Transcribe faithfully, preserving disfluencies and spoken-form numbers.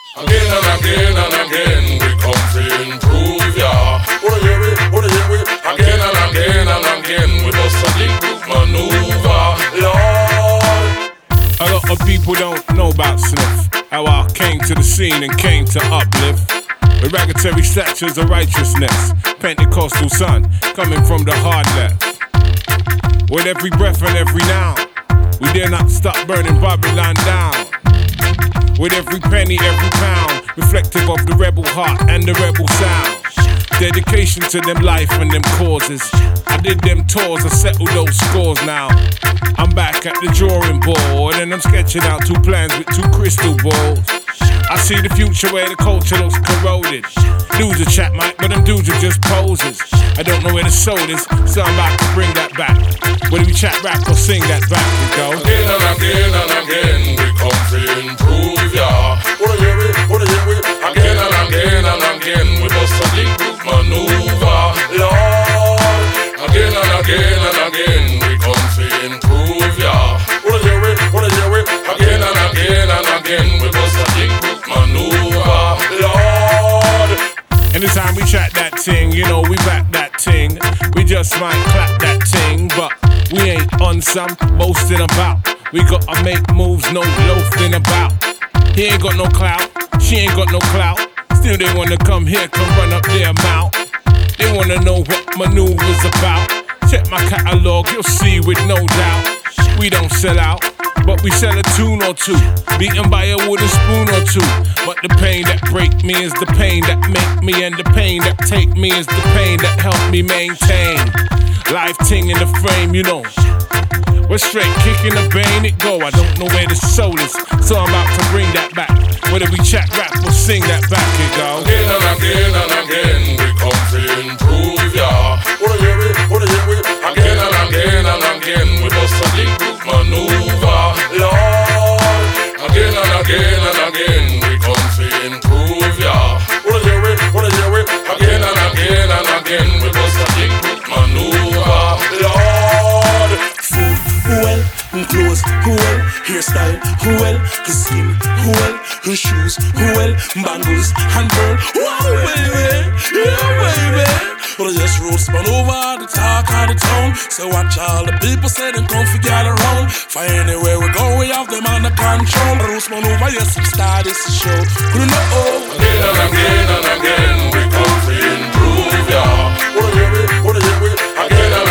Again and again and again, we come to improve ya. Wanna hear it, wanna hear it. Again and again and again, we bust a big group maneuver, Lord. A lot of people don't know about Sniff, how I came to the scene and came to uplift. With raggedy statures of righteousness, Pentecostal son, coming from the hard left. With every breath and every now, we dare not stop burning Babylon down. With every penny, every pound, reflective of the rebel heart and the rebel sound. Dedication to them life and them causes. I did them tours, I settled those scores now. I'm back at the drawing board and I'm sketching out two plans with two crystal balls. I see the future where the culture looks corroded. Dudes are chat mic, but them dudes are just poses. I don't know where the soul is, so I'm about to bring that back. Whether we chat rap or sing that back, we go. Again and again and again, we come to improve ya. Wanna hear it, wanna hear it. Again and again and again, we bust a big group maneuver, Lord. Again and again and again, we come to improve ya. Wanna hear it, wanna hear it. Again and again and again, we bust a big group maneuver, Lord. Anytime we chat that ting, you know we back that ting. We just might clap that ting, but we ain't on some boasting about. We gotta make moves, no loafing about. He ain't got no clout, she ain't got no clout. Still they wanna come here, come run up their mouth. They wanna know what maneuver's about. Check my catalog, you'll see with no doubt. We don't sell out, but we sell a tune or two. Beaten by a wooden spoon or two. But the pain that break me is the pain that make me, and the pain that take me is the pain that help me maintain. Life ting in the frame, you know. We're straight kicking the bane, it go. I don't know where the soul is, so I'm about to bring that back. Whether we chat rap or sing that back, it go. Again and again and again, we come to improve ya. Wanna hear it, wanna hear it. Again and again and again, we bust a big group maneuver, Lord. Again and again and again, we come to improve ya. Wanna hear it, wanna hear it. Again and again and again, we bust a big group maneuver, Lord. Food, well, clothes, well, hairstyle, well, skin, well, shoes, well, bangles, and pearl, wow, baby, yeah, baby. But I just roast man over the talk of the town. So watch all the people say them come for gather around. For anywhere we go, we have them under control. Roast man over, yes, we start this show. You know, again and again and again, we come to improve ya. Wanna hear it, wanna hear it. Again and